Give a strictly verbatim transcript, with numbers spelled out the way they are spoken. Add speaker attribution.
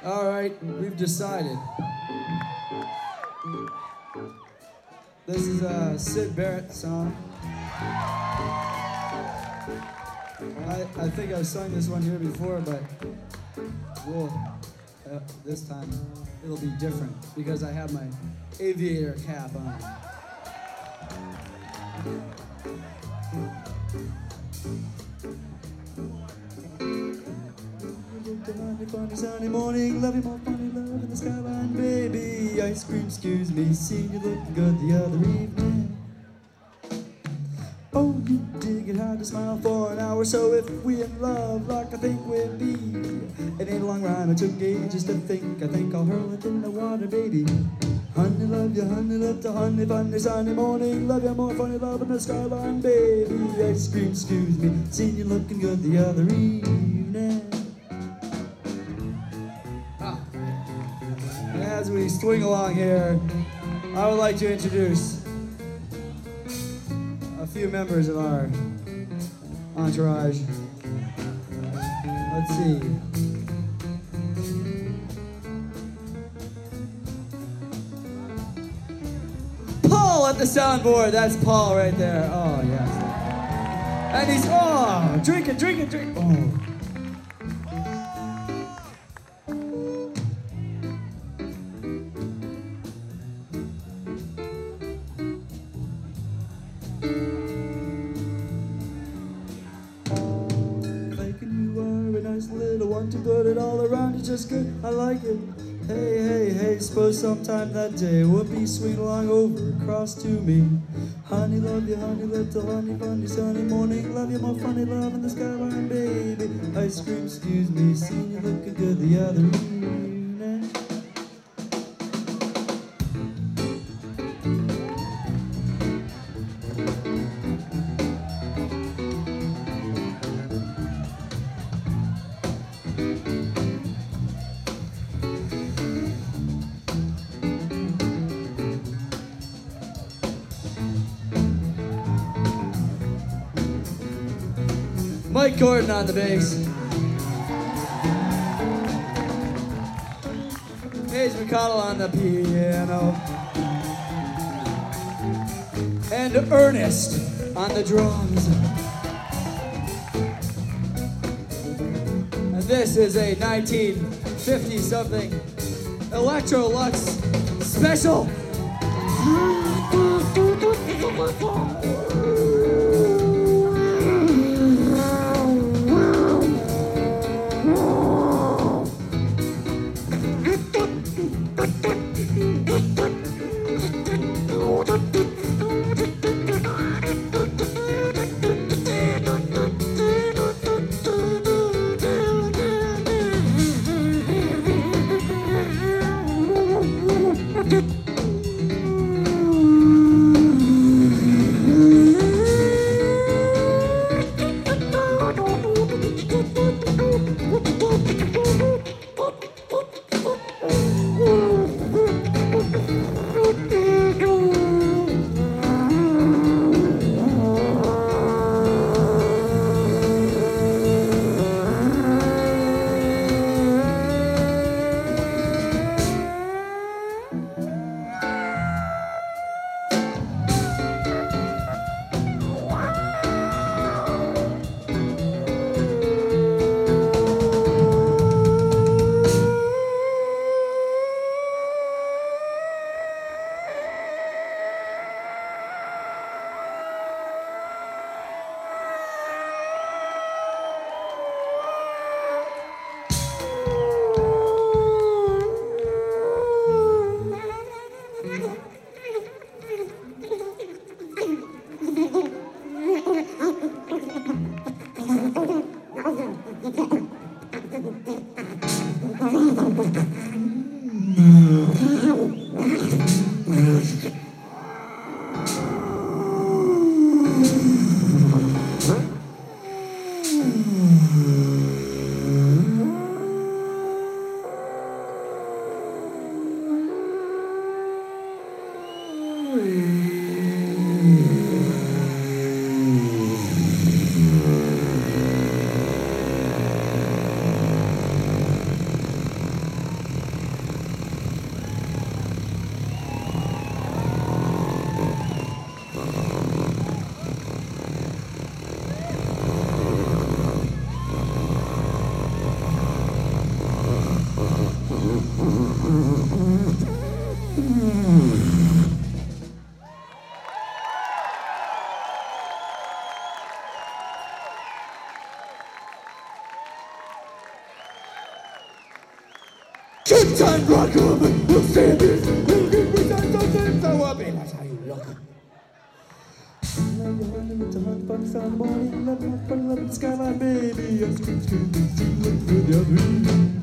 Speaker 1: All right, we've decided. This is a Syd Barrett song. I, I think I've sung this one here before, but we'll, uh, this time it'll be different because I have my aviator cap on. Funny, funny, sunny morning, love you more funny, love in the skyline, baby. Ice cream, excuse me, seen you looking good the other evening. Oh, you dig it hard to smile for an hour, so if we in love like I think we'll be. It ain't a long rhyme, it took ages to think, I think I'll hurl it in the water, baby. Honey, love you, honey, love to honey, funny, sunny morning, love you more funny, love in the skyline, baby. Ice cream, excuse me, seen you looking good the other evening. As we swing along here, I would like to introduce a few members of our entourage. Let's see. Paul at the soundboard. That's Paul right there. Oh, yes. And he's, oh, drink it, drink it, drink it. Oh. To put it all around you just good, I like it. Hey, hey, hey, suppose sometime that day we'll be swing along over across to me. Honey, love you, honey, love till honey, funny, sunny morning. Love you more funny, love in the skyline, baby. Ice cream, excuse me, seen you looking good the other evening. Mike Gordon on the bass. Paige McConnell on the piano. And Ernest on the drums. And this is a nineteen fifty something Electrolux special. Good time rock woman, we'll stand this. We'll get with that doesn't so up, and that's how you look. Like a hundred, it's a hundred bucks on the morning, eleven, eleven, eleven, skyline, baby. I'm screaming, screaming, screaming, with the other.